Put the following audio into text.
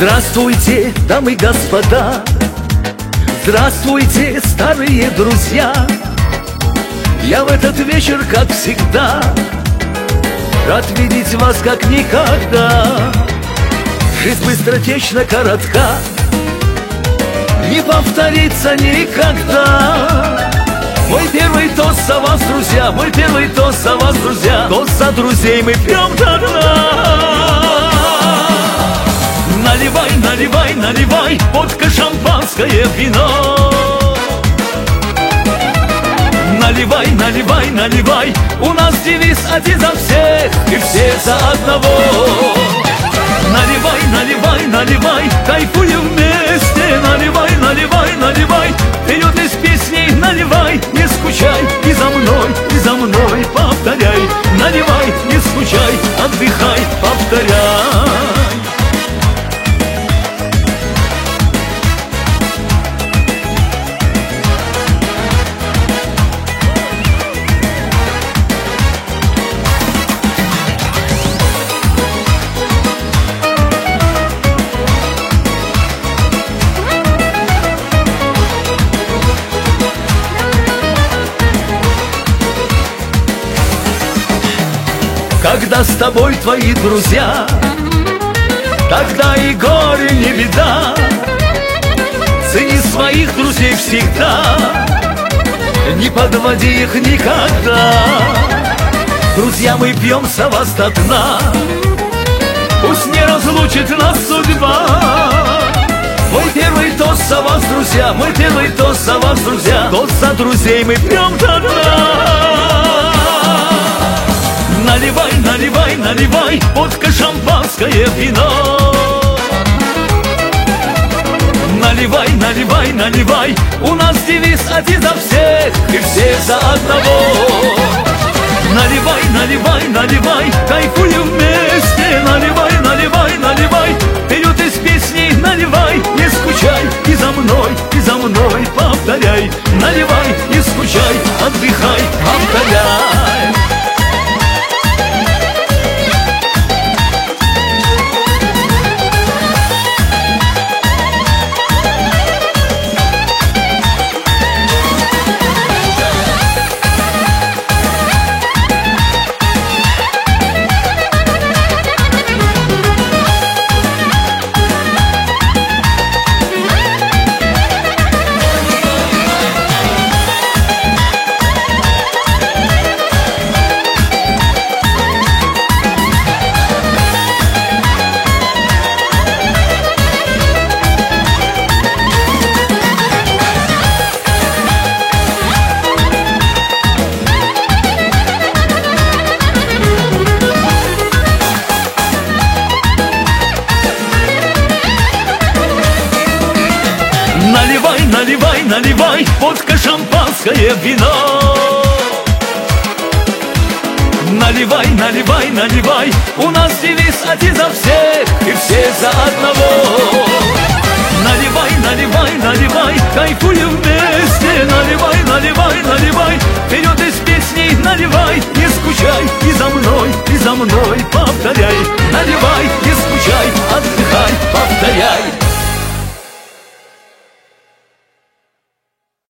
Здравствуйте, дамы и господа, здравствуйте, старые друзья. Я в этот вечер, как всегда, рад видеть вас как никогда. Жизнь быстротечна, коротка, не повторится никогда. Мой первый тост за вас, друзья, мой первый тост за вас, друзья. Тост за друзей мы пьем тогда. Наливай, наливай, наливай, водка, шампанское, вино. Наливай, наливай, наливай, у нас девиз один за всех и все за одного. Наливай, наливай, наливай, кайфуем вместе. Наливай, наливай, наливай, вперед из песней наливай. Не скучай, и за мной повторяй. Наливай, не скучай, отдыхай, повторяй. Когда с тобой твои друзья, тогда и горе не беда. Цени своих друзей всегда, не подводи их никогда. Друзья, мы пьем за вас до дна, пусть не разлучит нас судьба. Мой первый тост за вас, друзья, мой первый тост за вас, друзья. Тост за друзей мы пьем до дна. Наливай, наливай, наливай, водка, шампанское, вино. Наливай, наливай, наливай, у нас девиз один за всех и все за одного. Наливай, наливай, наливай, кайфуем вместе. Наливай, наливай, наливай, вперед из песней наливай. Не скучай, и за мной повторяй. Наливай, не скучай, отдыхай, повторяй. Наливай, наливай, наливай, водка, шампанское, вино. Наливай, наливай, наливай, у нас девиз один за всех и все за одного. Наливай, наливай, наливай, кайфуем вместе. Наливай, наливай, наливай, вперед из песней наливай. Не скучай, и за мной повторяй. Наливай, не скучай, отдыхай,